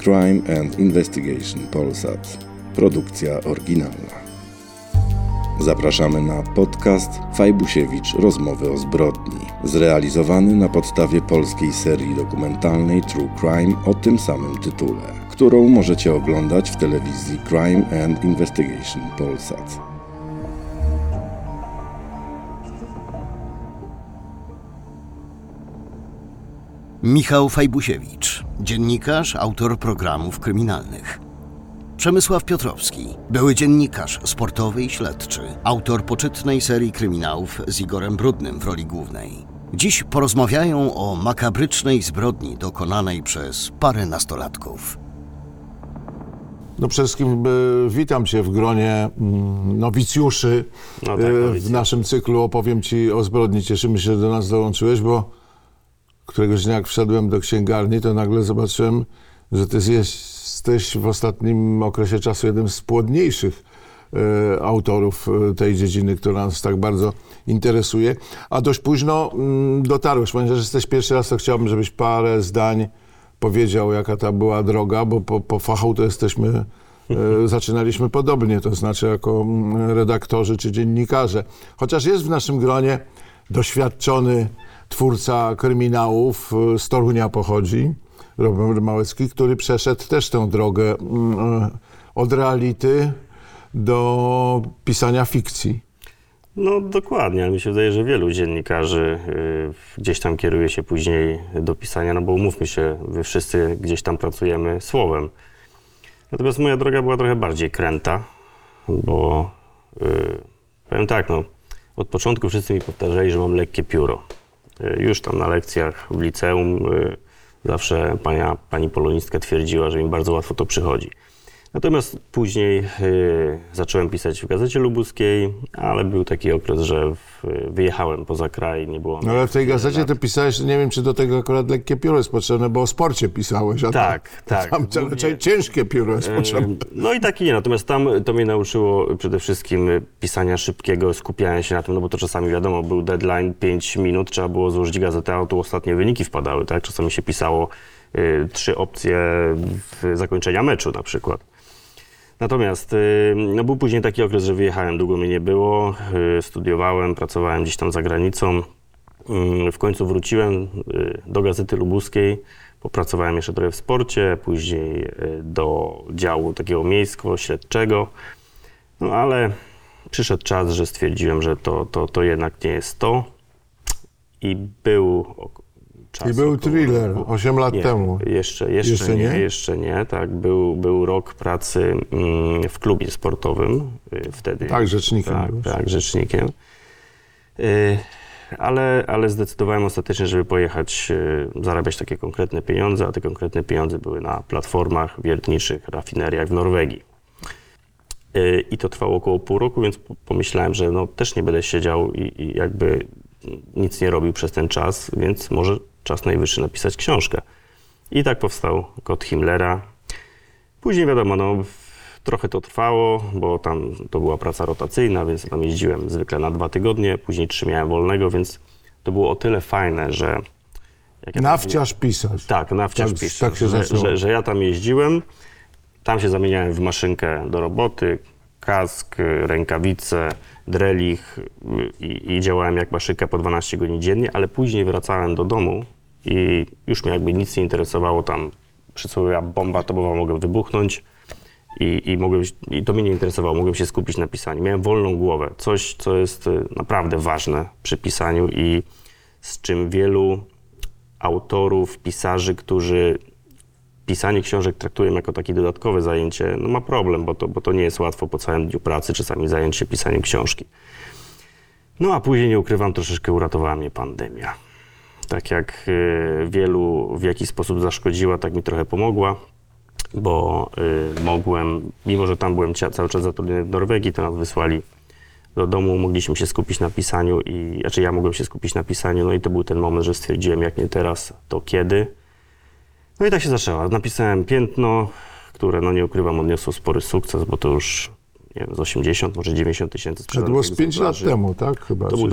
Crime and Investigation Polsat. Produkcja oryginalna. Zapraszamy na podcast Fajbusiewicz Rozmowy o zbrodni, zrealizowany na podstawie polskiej serii dokumentalnej True Crime o tym samym tytule, którą możecie oglądać w telewizji Crime and Investigation Polsat. Michał Fajbusiewicz, dziennikarz, autor programów kryminalnych. Przemysław Piotrowski, były dziennikarz sportowy i śledczy, autor poczytnej serii kryminałów z Igorem Brudnym w roli głównej. Dziś porozmawiają o makabrycznej zbrodni dokonanej przez parę nastolatków. No przede wszystkim witam Cię w gronie nowicjuszy w naszym cyklu Opowiem Ci o zbrodni. Cieszymy się, że do nas dołączyłeś, bo któregoś dnia jak wszedłem do księgarni, to nagle zobaczyłem, że Ty jesteś w ostatnim okresie czasu jednym z płodniejszych autorów tej dziedziny, która nas tak bardzo interesuje. A dość późno dotarłeś, ponieważ jesteś pierwszy raz, to chciałbym, żebyś parę zdań powiedział, jaka ta była droga, bo po fachu to jesteśmy, zaczynaliśmy podobnie, to znaczy jako redaktorzy czy dziennikarze. Chociaż jest w naszym gronie doświadczony twórca kryminałów, z Torunia pochodzi, Robert Małecki, który przeszedł też tę drogę od reality do pisania fikcji. No dokładnie, ale mi się wydaje, że wielu dziennikarzy gdzieś tam kieruje się później do pisania, no bo umówmy się, wy wszyscy gdzieś tam pracujemy słowem. Natomiast moja droga była trochę bardziej kręta, bo powiem tak, no od początku wszyscy mi powtarzali, że mam lekkie pióro. Już tam na lekcjach w liceum zawsze pani polonistka twierdziła, że mi bardzo łatwo to przychodzi. Natomiast później zacząłem pisać w Gazecie Lubuskiej, ale był taki okres, że wyjechałem poza kraj, nie było... No ale w tej gazecie ty pisałeś, nie wiem, czy do tego akurat lekkie pióro jest potrzebne, bo o sporcie pisałeś, a tak. Tam ciężkie pióro jest potrzebne. No i tak i nie, natomiast tam to mnie nauczyło przede wszystkim pisania szybkiego, skupiania się na tym, no bo to czasami wiadomo, był deadline 5 minut, trzeba było złożyć gazetę, a tu ostatnie wyniki wpadały, tak? Czasami się pisało 3 opcje zakończenia meczu na przykład. Natomiast no był później taki okres, że wyjechałem, długo mnie nie było, studiowałem, pracowałem gdzieś tam za granicą. W końcu wróciłem do Gazety Lubuskiej, popracowałem jeszcze trochę w sporcie, później do działu takiego miejsko-śledczego. No ale przyszedł czas, że stwierdziłem, że to jednak nie jest to. I był thriller 8 lat temu. Jeszcze nie. Tak, był rok pracy w klubie sportowym wtedy. Tak, rzecznikiem. Tak, rzecznikiem. Ale zdecydowałem ostatecznie, żeby pojechać, zarabiać takie konkretne pieniądze, a te konkretne pieniądze były na platformach wiertniczych, rafineriach w Norwegii. I to trwało około pół roku, więc pomyślałem, że no, też nie będę siedział i jakby nic nie robił przez ten czas, więc może czas najwyższy napisać książkę. I tak powstał Kod Himmlera. Później wiadomo, no trochę to trwało, bo tam to była praca rotacyjna, więc tam jeździłem zwykle na 2 tygodnie, później 3 miałem wolnego, więc to było o tyle fajne, że... Nawciarz pisać. Tak, nawciarz pisać, że ja tam jeździłem, tam się zamieniałem w maszynkę do roboty, kask, rękawice, drelich i działałem jak maszynka po 12 godzin dziennie, ale później wracałem do domu i już mnie jakby nic nie interesowało, tam przysłowiowa bomba atomowa mogła wybuchnąć i to mnie nie interesowało, mogłem się skupić na pisaniu. Miałem wolną głowę, coś, co jest naprawdę ważne przy pisaniu i z czym wielu autorów, pisarzy, którzy pisanie książek traktują jako takie dodatkowe zajęcie, no ma problem, bo to nie jest łatwo po całym dniu pracy czasami zająć się pisaniem książki. No a później, nie ukrywam, troszeczkę uratowała mnie pandemia. Tak jak wielu w jakiś sposób zaszkodziła, tak mi trochę pomogła, bo mogłem, mimo że tam byłem cały czas zatrudniony w Norwegii, to nas wysłali do domu, mogliśmy się skupić na pisaniu ja mogłem się skupić na pisaniu, no i to był ten moment, że stwierdziłem, jak nie teraz, to kiedy. No i tak się zaczęło. Napisałem Piętno, które, no nie ukrywam, odniosło spory sukces, bo to już nie wiem, z 80, może 90 tysięcy To było z 5 lat temu, tak? Chyba. To był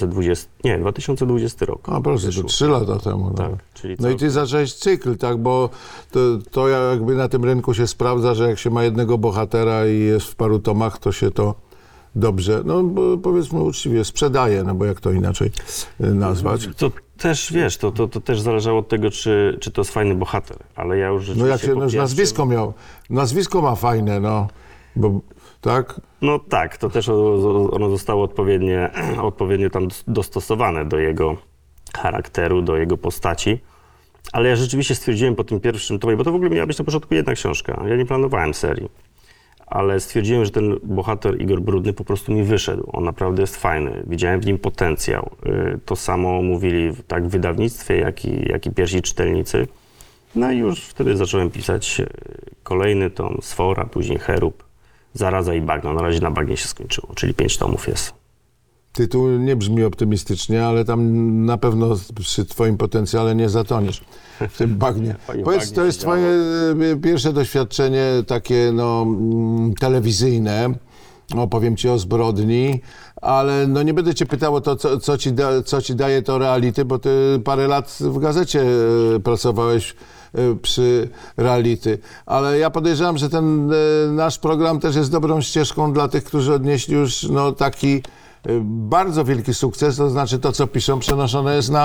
2020 rok. A proszę, to 3 lata temu. No, tak, czyli no i ty zacząłeś cykl, tak? Bo to jakby na tym rynku się sprawdza, że jak się ma jednego bohatera i jest w paru tomach, to się to dobrze, no bo powiedzmy uczciwie, sprzedaje, no bo jak to inaczej nazwać. To też, wiesz, to też zależało od tego, czy to jest fajny bohater, ale ja już No jak się nazwisko miał, nazwisko ma fajne, no, bo tak? No tak, to też ono zostało odpowiednio tam dostosowane do jego charakteru, do jego postaci, ale ja rzeczywiście stwierdziłem po tym pierwszym tomie, bo to w ogóle miała być na początku jedna książka, ja nie planowałem serii. Ale stwierdziłem, że ten bohater Igor Brudny po prostu mi wyszedł. On naprawdę jest fajny. Widziałem w nim potencjał. To samo mówili tak w wydawnictwie, jak i pierwsi czytelnicy. No i już wtedy zacząłem pisać kolejny tom, Sfora, później Cherub, Zaraza i Bagno. Na razie na Bagnie się skończyło, czyli 5 tomów jest. Tytuł nie brzmi optymistycznie, ale tam na pewno przy twoim potencjale nie zatoniesz w tym bagnie. Powiedz, to jest twoje pierwsze doświadczenie takie no, telewizyjne, opowiem ci o zbrodni, ale no nie będę cię pytał o to, co ci daje to reality, bo ty parę lat w gazecie pracowałeś przy reality, ale ja podejrzewam, że ten nasz program też jest dobrą ścieżką dla tych, którzy odnieśli już no, taki bardzo wielki sukces, to znaczy to, co piszą, przenoszone jest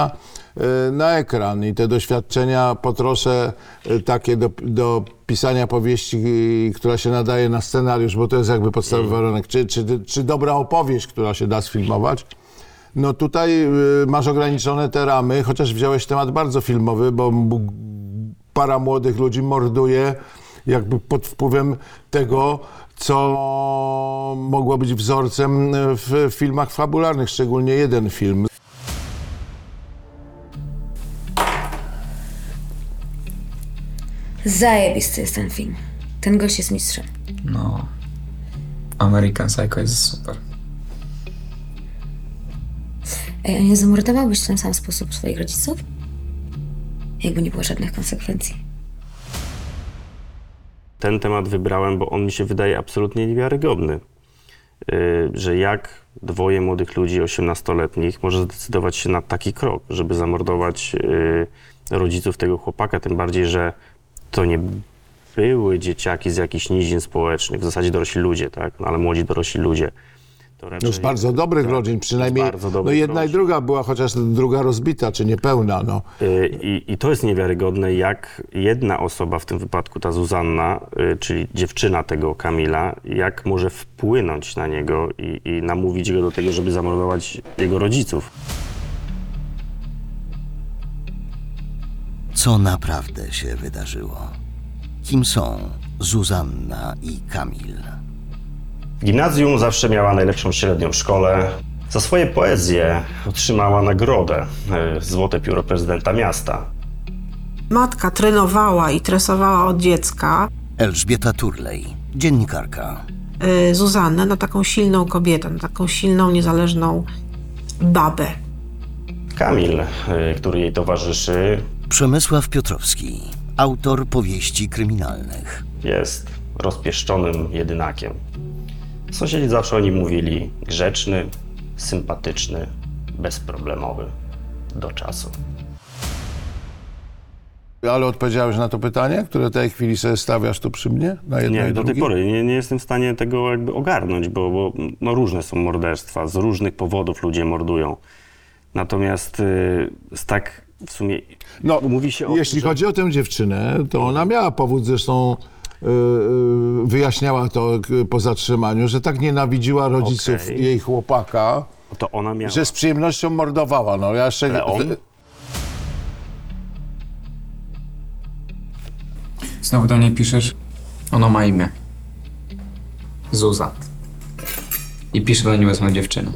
na ekran i te doświadczenia potroszę takie do pisania powieści, która się nadaje na scenariusz, bo to jest jakby podstawowy warunek, czy dobra opowieść, która się da sfilmować. No tutaj masz ograniczone te ramy, chociaż wziąłeś temat bardzo filmowy, bo para młodych ludzi morduje jakby pod wpływem tego, co mogło być wzorcem w filmach fabularnych, szczególnie jeden film. Zajebisty jest ten film. Ten gość jest mistrzem. No, American Psycho jest super. Ej, a nie zamordowałbyś w ten sam sposób swoich rodziców? Jakby nie było żadnych konsekwencji. Ten temat wybrałem, bo on mi się wydaje absolutnie niewiarygodny. Że jak dwoje młodych ludzi, 18-letnich, może zdecydować się na taki krok, żeby zamordować rodziców tego chłopaka, tym bardziej, że to nie były dzieciaki z jakichś nizin społecznych, w zasadzie dorośli ludzie, tak? No, ale młodzi dorośli ludzie. To raczej, no z bardzo dobrych rodzin, przynajmniej no jedna i druga była, chociaż druga rozbita, czy niepełna. No. I to jest niewiarygodne, jak jedna osoba, w tym wypadku ta Zuzanna, czyli dziewczyna tego Kamila, jak może wpłynąć na niego i namówić go do tego, żeby zamordować jego rodziców. Co naprawdę się wydarzyło? Kim są Zuzanna i Kamil? W gimnazjum zawsze miała najlepszą średnią w szkole. Za swoje poezje otrzymała nagrodę, Złote Pióro Prezydenta Miasta. Matka trenowała i tresowała od dziecka Elżbieta Turlej, dziennikarka. Zuzannę na taką silną kobietę, na taką silną, niezależną babę. Kamil, który jej towarzyszy, Przemysław Piotrowski, autor powieści kryminalnych. jest rozpieszczonym jedynakiem. Sąsiedzi zawsze o nim mówili: grzeczny, sympatyczny, bezproblemowy, do czasu. Ale odpowiedziałeś na to pytanie, które w tej chwili sobie stawiasz tu przy mnie? Na jedno Nie, i do tej drugie? pory nie jestem w stanie tego jakby ogarnąć, bo no różne są morderstwa, z różnych powodów ludzie mordują. Natomiast tak w sumie No, mówi się o jeśli tym, że... chodzi o tę dziewczynę, to ona miała powód, zresztą wyjaśniała to po zatrzymaniu, że tak nienawidziła rodziców Okej. jej chłopaka, To ona miała. że z przyjemnością mordowała. No, ja jeszcze... Leon? Znowu do niej piszesz? Ono ma imię. Zuza. I pisze do niej obecną dziewczynę.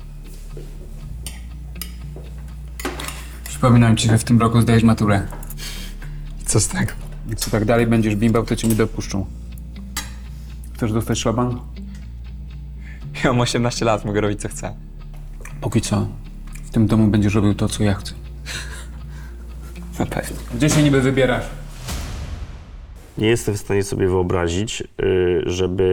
Przypominam ci, że w tym roku zdajesz maturę. Co z tego? Jak tak dalej będziesz bimbał, to cię nie dopuszczą. Chcesz dostać szlaban? Ja mam 18 lat, mogę robić co chcę. Póki co. W tym domu będziesz robił to, co ja chcę. Na pewno. Gdzie się niby wybierasz? Nie jestem w stanie sobie wyobrazić, żeby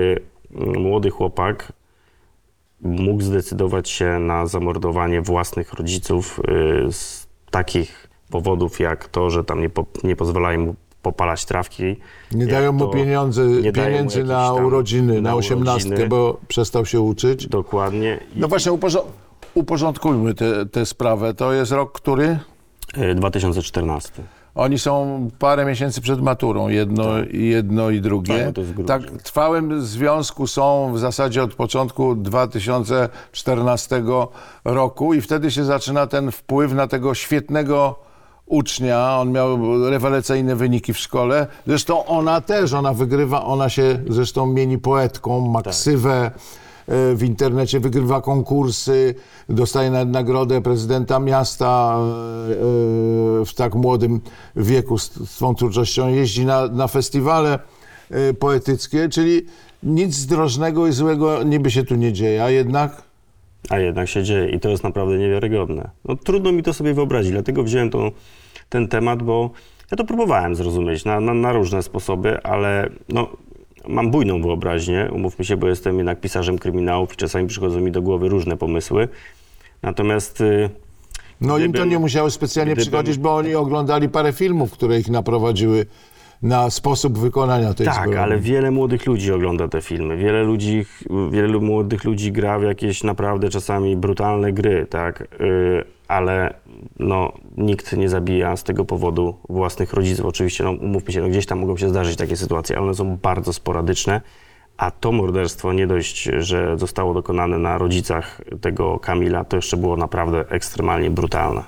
młody chłopak mógł zdecydować się na zamordowanie własnych rodziców z takich powodów jak to, że tam nie pozwalają mu popalać trawki. Nie dają mu pieniędzy na urodziny, na 18, bo przestał się uczyć. Dokładnie. No właśnie, uporządkujmy tę sprawę. To jest rok który? 2014. Oni są parę miesięcy przed maturą, jedno i drugie. Tak, to jest grudzień. Tak, w trwałym związku są w zasadzie od początku 2014 roku i wtedy się zaczyna ten wpływ na tego świetnego ucznia. On miał rewelacyjne wyniki w szkole. Zresztą ona wygrywa, ona się zresztą mieni poetką, ma ksywę. W internecie wygrywa konkursy, dostaje nagrodę prezydenta miasta w tak młodym wieku z tą twórczością. Jeździ na festiwale poetyckie, czyli nic zdrożnego i złego niby się tu nie dzieje, a jednak się dzieje i to jest naprawdę niewiarygodne. No, trudno mi to sobie wyobrazić, dlatego wziąłem ten temat, bo ja to próbowałem zrozumieć na różne sposoby, ale no, mam bujną wyobraźnię, umówmy się, bo jestem jednak pisarzem kryminałów i czasami przychodzą mi do głowy różne pomysły. Natomiast... im to nie musiało specjalnie przychodzić, bo oni oglądali parę filmów, które ich naprowadziły na sposób wykonania tej zbrodni. Tak, ale wiele młodych ludzi ogląda te filmy. Wielu młodych ludzi gra w jakieś naprawdę czasami brutalne gry, tak? Ale nikt nie zabija z tego powodu własnych rodziców. Oczywiście, umówmy się, gdzieś tam mogą się zdarzyć takie sytuacje, ale one są bardzo sporadyczne, a to morderstwo nie dość, że zostało dokonane na rodzicach tego Kamila, to jeszcze było naprawdę ekstremalnie brutalne.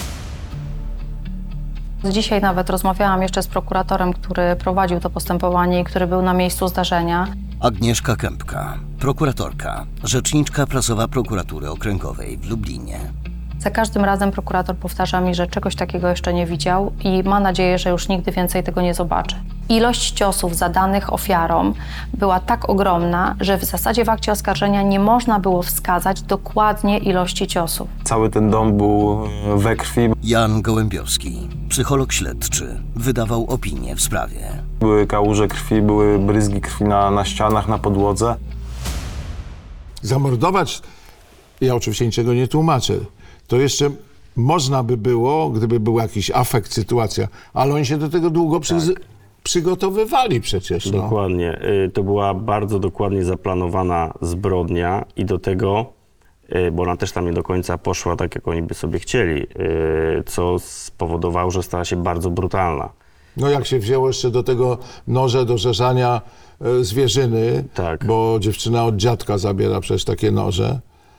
Dzisiaj nawet rozmawiałam jeszcze z prokuratorem, który prowadził to postępowanie i który był na miejscu zdarzenia. Agnieszka Kępka, prokuratorka, rzeczniczka prasowa Prokuratury Okręgowej w Lublinie. Za każdym razem prokurator powtarza mi, że czegoś takiego jeszcze nie widział i ma nadzieję, że już nigdy więcej tego nie zobaczy. Ilość ciosów zadanych ofiarom była tak ogromna, że w zasadzie w akcie oskarżenia nie można było wskazać dokładnie ilości ciosów. Cały ten dom był we krwi. Jan Gołębiowski, psycholog śledczy, wydawał opinię w sprawie. Były kałuże krwi, były bryzgi krwi na ścianach, na podłodze. Zamordować, ja oczywiście niczego nie tłumaczę, to jeszcze można by było, gdyby był jakiś afekt, sytuacja, ale oni się do tego długo przygotowywali przecież. No. Dokładnie. To była bardzo dokładnie zaplanowana zbrodnia i do tego, bo ona też tam nie do końca poszła tak, jak oni by sobie chcieli, co spowodowało, że stała się bardzo brutalna. No jak się wzięło jeszcze do tego noże do rzeżania zwierzyny, tak. Bo dziewczyna od dziadka zabiera przecież takie noże.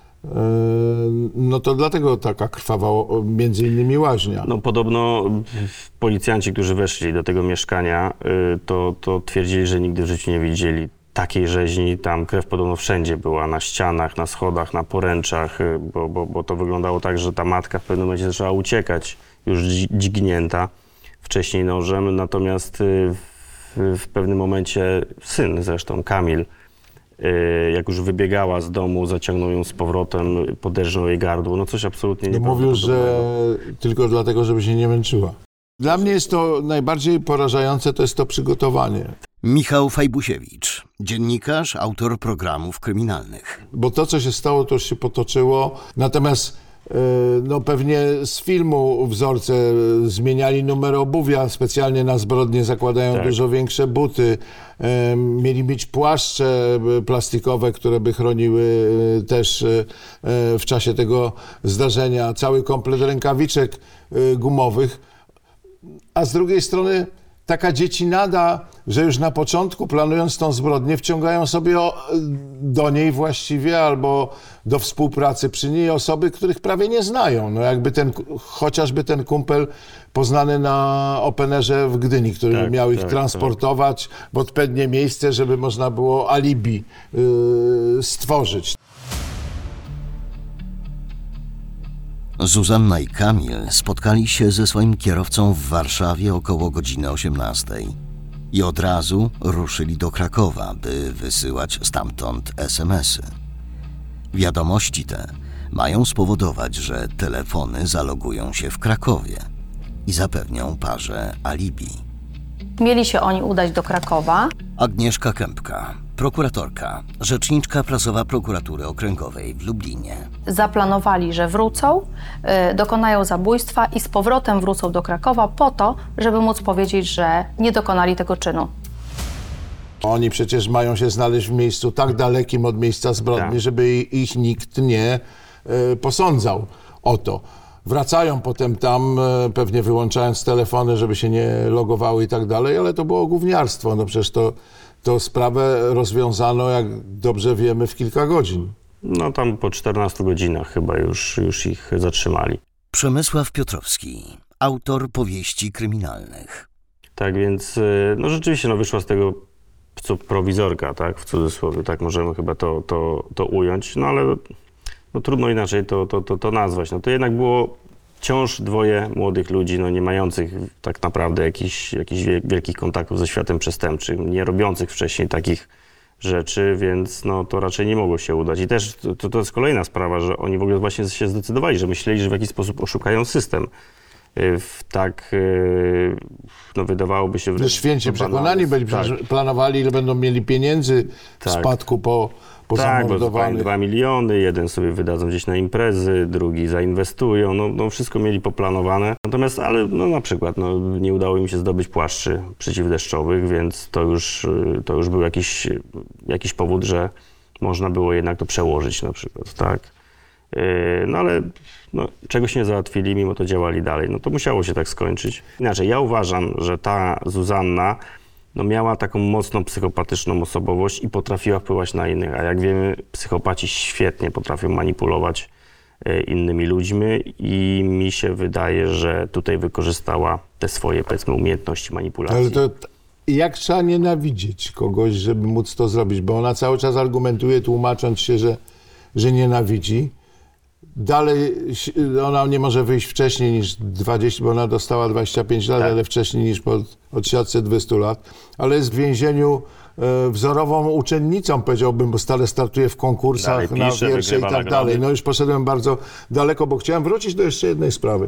No to dlatego taka krwawa między innymi łaźnia. No podobno policjanci, którzy weszli do tego mieszkania, to twierdzili, że nigdy w życiu nie widzieli takiej rzeźni. Tam krew podobno wszędzie była, na ścianach, na schodach, na poręczach, bo to wyglądało tak, że ta matka w pewnym momencie zaczęła uciekać, już dźgnięta wcześniej nożem, natomiast w pewnym momencie syn zresztą, Kamil, jak już wybiegała z domu, zaciągnął ją z powrotem, poderżnął jej gardło, no coś absolutnie nieprawdopodobnego. Mówił, że tylko dlatego, żeby się nie męczyła. Dla mnie jest to najbardziej porażające, to jest to przygotowanie. Michał Fajbusiewicz, dziennikarz, autor programów kryminalnych. Bo to, co się stało, to już się potoczyło, natomiast pewnie z filmu wzorce zmieniali numer obuwia, specjalnie na zbrodnie zakładają dużo większe buty. Mieli mieć płaszcze plastikowe, które by chroniły też w czasie tego zdarzenia. Cały komplet rękawiczek gumowych. A z drugiej strony taka dziecinada, że już na początku, planując tą zbrodnię, wciągają sobie do niej właściwie albo do współpracy przy niej osoby, których prawie nie znają. No jakby chociażby ten kumpel poznany na Openerze w Gdyni, który miał ich transportować w odpowiednie miejsce, żeby można było alibi stworzyć. Zuzanna i Kamil spotkali się ze swoim kierowcą w Warszawie około godziny 18 i od razu ruszyli do Krakowa, by wysyłać stamtąd SMS-y. Wiadomości te mają spowodować, że telefony zalogują się w Krakowie i zapewnią parze alibi. Mieli się oni udać do Krakowa. Agnieszka Kępka, prokuratorka, rzeczniczka prasowa prokuratury okręgowej w Lublinie. Zaplanowali, że wrócą, dokonają zabójstwa i z powrotem wrócą do Krakowa po to, żeby móc powiedzieć, że nie dokonali tego czynu. Oni przecież mają się znaleźć w miejscu tak dalekim od miejsca zbrodni, żeby ich nikt nie posądzał o to. Wracają potem tam, pewnie wyłączając telefony, żeby się nie logowały i tak dalej, ale to było gówniarstwo. No przecież to sprawę rozwiązano, jak dobrze wiemy, w kilka godzin. No tam po 14 godzinach chyba już ich zatrzymali. Przemysław Piotrowski, autor powieści kryminalnych. Tak więc, no rzeczywiście wyszła z tego co prowizorka, tak, w cudzysłowie, tak możemy chyba to ująć, no ale no, trudno inaczej to nazwać. No to jednak było wciąż dwoje młodych ludzi, no nie mających tak naprawdę jakichś wielkich kontaktów ze światem przestępczym, nie robiących wcześniej takich rzeczy, więc no to raczej nie mogło się udać. I też to jest kolejna sprawa, że oni w ogóle właśnie się zdecydowali, że myśleli, że w jakiś sposób oszukają system. No wydawałoby się... Święcie przekonani byli, planowali, ile będą mieli pieniędzy w spadku po zamordowanych. Bo 2 miliony, jeden sobie wydadzą gdzieś na imprezy, drugi zainwestują, no wszystko mieli poplanowane. Natomiast, ale no na przykład, nie udało im się zdobyć płaszczy przeciwdeszczowych, więc to już był jakiś powód, że można było jednak to przełożyć na przykład, tak. No ale czegoś nie załatwili, mimo to działali dalej. No to musiało się tak skończyć. Inaczej, ja uważam, że ta Zuzanna miała taką mocno psychopatyczną osobowość i potrafiła wpływać na innych. A jak wiemy, psychopaci świetnie potrafią manipulować innymi ludźmi i mi się wydaje, że tutaj wykorzystała te swoje, powiedzmy, umiejętności manipulacji. Ale to jak trzeba nienawidzieć kogoś, żeby móc to zrobić? Bo ona cały czas argumentuje, tłumacząc się, że nienawidzi. Dalej ona nie może wyjść wcześniej niż 20, bo ona dostała 25 lat, ale wcześniej niż po odsiadce 20 lat. Ale jest w więzieniu wzorową uczennicą, powiedziałbym, bo stale startuje w konkursach na wiersze i tak dalej. No już poszedłem bardzo daleko, bo chciałem wrócić do jeszcze jednej sprawy.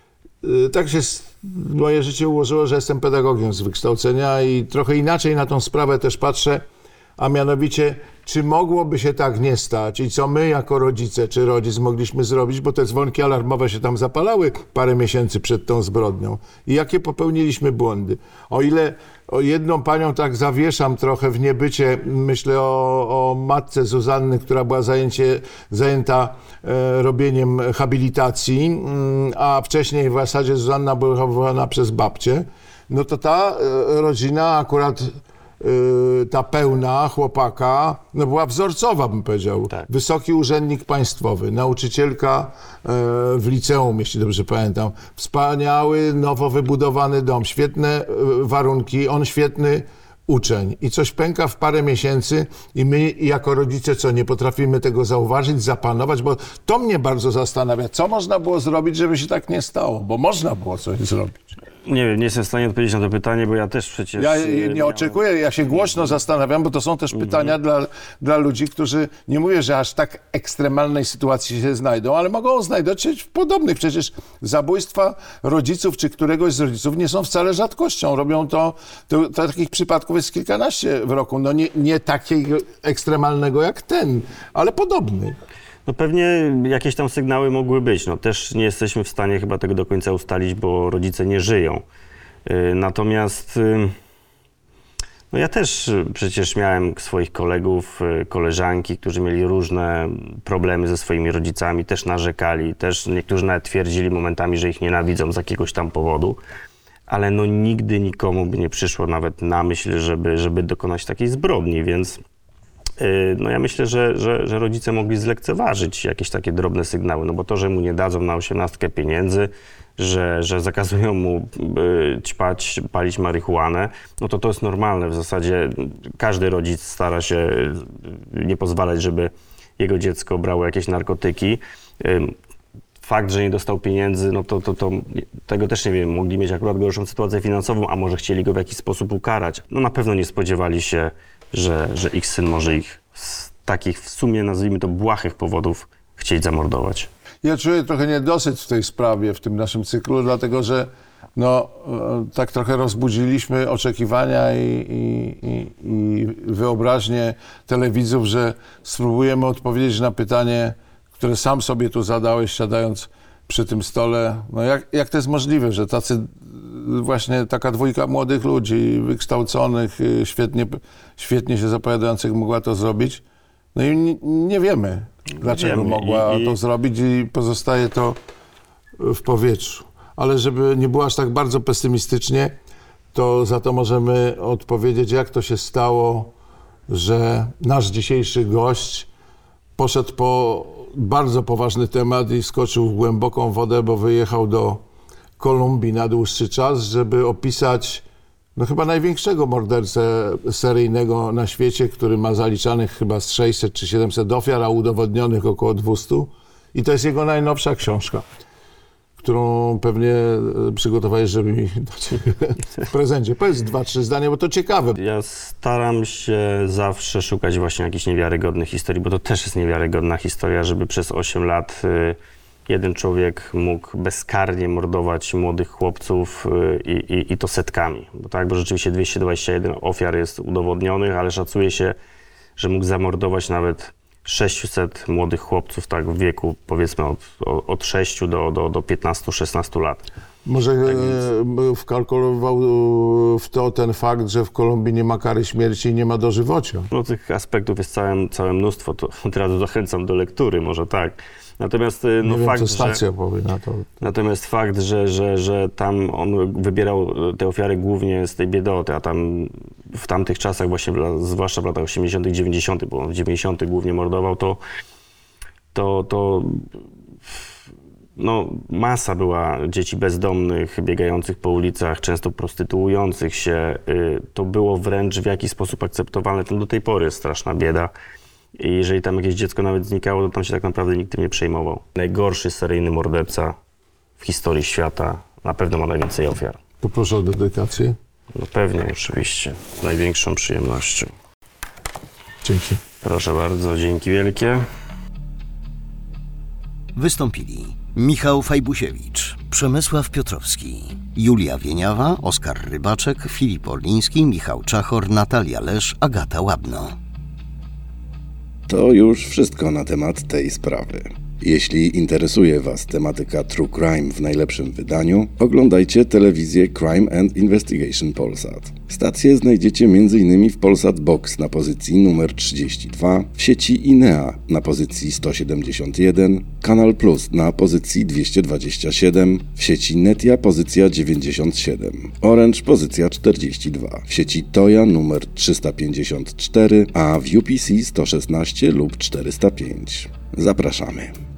Tak się moje życie ułożyło, że jestem pedagogiem z wykształcenia i trochę inaczej na tą sprawę też patrzę, a mianowicie, czy mogłoby się tak nie stać i co my jako rodzice czy rodzic mogliśmy zrobić, bo te dzwonki alarmowe się tam zapalały parę miesięcy przed tą zbrodnią i jakie popełniliśmy błędy. O ile jedną panią tak zawieszam trochę w niebycie, myślę o matce Zuzanny, która była zajęta robieniem habilitacji, a wcześniej w zasadzie Zuzanna była wychowywana przez babcię, no to ta rodzina akurat ta pełna chłopaka, była wzorcowa, bym powiedział. Tak. Wysoki urzędnik państwowy, nauczycielka w liceum, jeśli dobrze pamiętam. Wspaniały, nowo wybudowany dom, świetne warunki, on świetny uczeń. I coś pęka w parę miesięcy i my jako rodzice nie potrafimy tego zauważyć, zapanować, bo to mnie bardzo zastanawia. Co można było zrobić, żeby się tak nie stało? Bo można było coś zrobić. Nie wiem, nie jestem w stanie odpowiedzieć na to pytanie, bo ja też przecież... Ja nie oczekuję, ja się głośno zastanawiam, bo to są też pytania dla ludzi, którzy nie mówię, że aż tak ekstremalnej sytuacji się znajdą, ale mogą znajdować się w podobnych. Przecież zabójstwa rodziców czy któregoś z rodziców nie są wcale rzadkością. Robią to takich przypadków jest kilkanaście w roku. No nie takiego ekstremalnego jak ten, ale podobny. No pewnie jakieś tam sygnały mogły być. No też nie jesteśmy w stanie chyba tego do końca ustalić, bo rodzice nie żyją. Natomiast no ja też przecież miałem swoich kolegów, koleżanki, którzy mieli różne problemy ze swoimi rodzicami, też narzekali, też niektórzy nawet twierdzili momentami, że ich nienawidzą z jakiegoś tam powodu. Ale no nigdy nikomu by nie przyszło nawet na myśl, żeby dokonać takiej zbrodni, więc no ja myślę, że rodzice mogli zlekceważyć jakieś takie drobne sygnały, no bo to, że mu nie dadzą na 18 pieniędzy, że zakazują mu ćpać, palić marihuanę, no to jest normalne. W zasadzie każdy rodzic stara się nie pozwalać, żeby jego dziecko brało jakieś narkotyki. Fakt, że nie dostał pieniędzy, no to tego też nie wiem, mogli mieć akurat gorszą sytuację finansową, a może chcieli go w jakiś sposób ukarać. No na pewno nie spodziewali się, że ich syn może ich z takich w sumie, nazwijmy to, błahych powodów chcieć zamordować. Ja czuję trochę niedosyt w tej sprawie, w tym naszym cyklu, dlatego że tak trochę rozbudziliśmy oczekiwania i wyobraźnię telewidzów, że spróbujemy odpowiedzieć na pytanie, które sam sobie tu zadałeś, siadając przy tym stole. Jak to jest możliwe, że właśnie taka dwójka młodych ludzi, wykształconych, świetnie się zapowiadających mogła to zrobić? No i nie wiemy, dlaczego mogła to zrobić i pozostaje to w powietrzu. Ale żeby nie było aż tak bardzo pesymistycznie, to za to możemy odpowiedzieć, jak to się stało, że nasz dzisiejszy gość poszedł po bardzo poważny temat i skoczył w głęboką wodę, bo wyjechał do Kolumbii na dłuższy czas, żeby opisać chyba największego mordercę seryjnego na świecie, który ma zaliczanych chyba z 600 czy 700 ofiar, a udowodnionych około 200. I to jest jego najnowsza książka, którą pewnie przygotowałeś, żeby mi dać w prezencie. Powiedz 2-3 zdania, bo to ciekawe. Ja staram się zawsze szukać właśnie jakichś niewiarygodnych historii, bo to też jest niewiarygodna historia, żeby przez 8 lat jeden człowiek mógł bezkarnie mordować młodych chłopców i to setkami. Bo rzeczywiście 221 ofiar jest udowodnionych, ale szacuje się, że mógł zamordować nawet 600 młodych chłopców w wieku powiedzmy od 6 do 15-16 lat. Może wkalkulował w to ten fakt, że w Kolumbii nie ma kary śmierci i nie ma dożywocia. Tych aspektów jest całe mnóstwo, to teraz zachęcam do lektury, może tak. Natomiast nie wiem, co stacja powie na to. Natomiast fakt, że tam on wybierał te ofiary głównie z tej biedoty, a tam w tamtych czasach właśnie, zwłaszcza w latach 80., 90., bo w 90. głównie mordował, to masa była dzieci bezdomnych, biegających po ulicach, często prostytuujących się. To było wręcz w jakiś sposób akceptowalne. To do tej pory jest straszna bieda. I jeżeli tam jakieś dziecko nawet znikało, to tam się tak naprawdę nikt tym nie przejmował. Najgorszy seryjny morderca w historii świata na pewno ma najwięcej ofiar. Poproszę o dedykację. Pewnie, oczywiście. Z największą przyjemnością. Dzięki. Proszę bardzo, dzięki wielkie. Wystąpili Michał Fajbusiewicz, Przemysław Piotrowski, Julia Wieniawa, Oskar Rybaczek, Filip Orliński, Michał Czachor, Natalia Lesz, Agata Łabno. To już wszystko na temat tej sprawy. Jeśli interesuje Was tematyka True Crime w najlepszym wydaniu, oglądajcie telewizję Crime and Investigation Polsat. Stację znajdziecie m.in. w Polsat Box na pozycji numer 32, w sieci INEA na pozycji 171, Kanal Plus na pozycji 227, w sieci Netia pozycja 97, Orange pozycja 42, w sieci Toya numer 354, a w UPC 116 lub 405. Zapraszamy.